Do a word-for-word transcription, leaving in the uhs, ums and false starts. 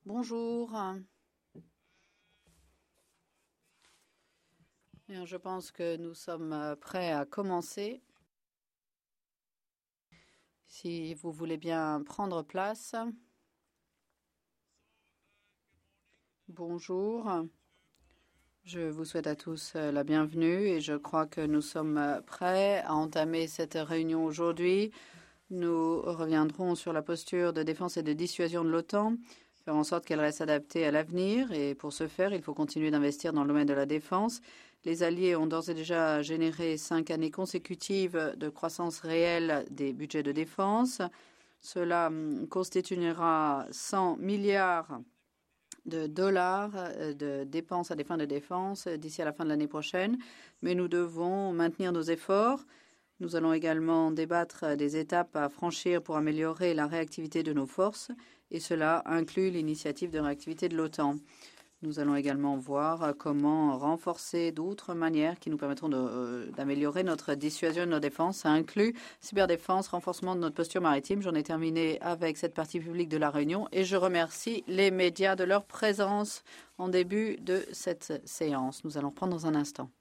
Bonjour. Bien, je pense que nous sommes prêts à commencer. Si vous voulez bien prendre place. Bonjour. Je vous souhaite à tous la bienvenue et je crois que nous sommes prêts à entamer cette réunion aujourd'hui. Nous reviendrons sur la posture de défense et de dissuasion de l'OTAN, faire en sorte qu'elle reste adaptée à l'avenir. Et pour ce faire, il faut continuer d'investir dans le domaine de la défense. Les alliés ont d'ores et déjà généré cinq années consécutives de croissance réelle des budgets de défense. Cela constituera cent milliards de dollars de dépenses à des fins de défense d'ici à la fin de l'année prochaine. Mais nous devons maintenir nos efforts. Nous allons également débattre des étapes à franchir pour améliorer la réactivité de nos forces, et cela inclut l'initiative de réactivité de l'OTAN. Nous allons également voir comment renforcer d'autres manières qui nous permettront d'améliorer notre dissuasion de nos défenses. Ça inclut cyberdéfense, renforcement de notre posture maritime. J'en ai terminé avec cette partie publique de la réunion et je remercie les médias de leur présence en début de cette séance. Nous allons reprendre dans un instant.